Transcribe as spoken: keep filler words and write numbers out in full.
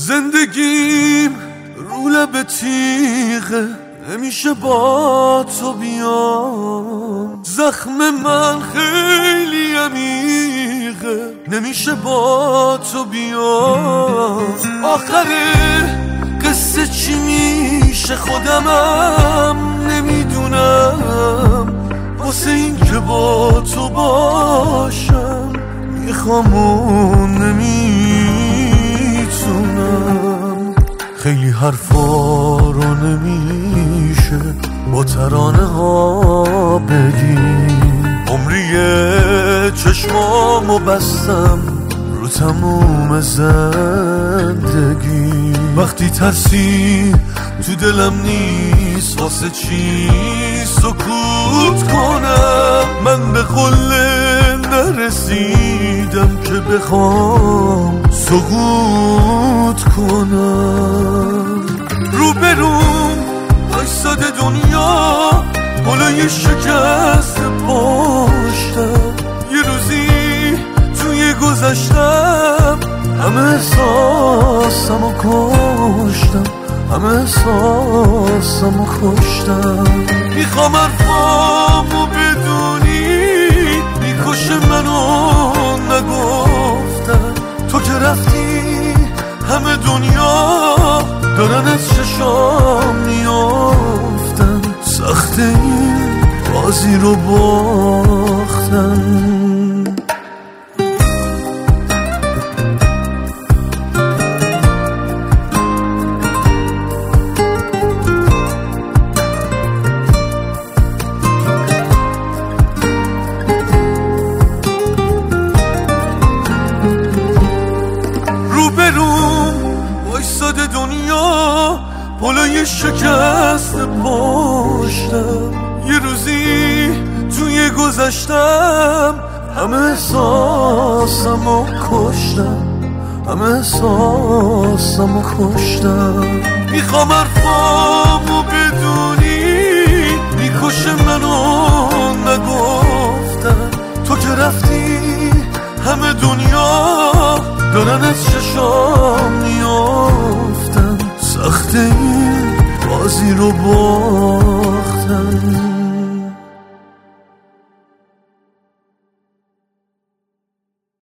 زندگیم رو لب تیغه، نمیشه با تو بیام. زخم من خیلی عمیقه، نمیشه با تو بیام. آخر قصه چی میشه خودمم نمیدونم. واسه این که با تو باشم میخوام و نمیتونم. خیلی حرفا رو نمیشه با ترانه ها بگیم. عمریه چشمامو بستم رو تموم زندگی. وقتی ترسی تو دلم نیست واسه چی سکوت کنم. من به قله نرسیدم که بخوام سقوط کنم. رو بروم وایساده دنیا بالای شکست پاشتم. یه روزی توی گذشتم همه احساسمو کشتم، همه احساسمو کشتم. میخوام حرفامو بدونی میکشه منو نگفتن. تو که رفتی همه دنیا دارن از چشام میافتن. سخت این بازی رو باختن. وایساده دنیا بالای شکست پاشتم. یه روزی توی گذشتم همه احساسمو کشتم، همه احساسمو کشتم. میخوام حرفامو بدونی میکشه منو نگفتن. تو که رفتی همه دنیا دارن از چشام میافتن. سخت این بازی رو باختن.